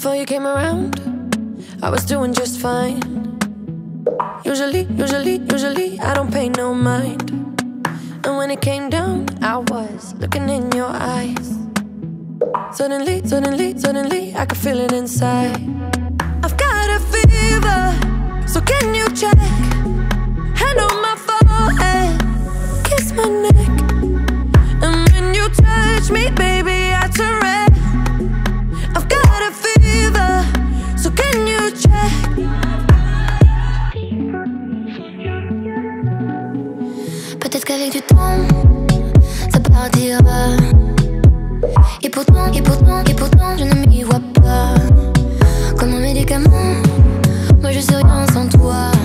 Before you came around, I was doing just fine. Usually, I don't pay no mind. And when it came down, I was looking in your eyes. Suddenly, I could feel it inside. I've got a fever, so can you check? Hand on my forehead, kiss my neck. And when you touch me, baby, I turn red. I've got a fever, so can you check? Peut-être qu'avec du temps, ça partira. Et pourtant, je ne m'y vois pas. Comme un médicament, moi je sais rien sans toi.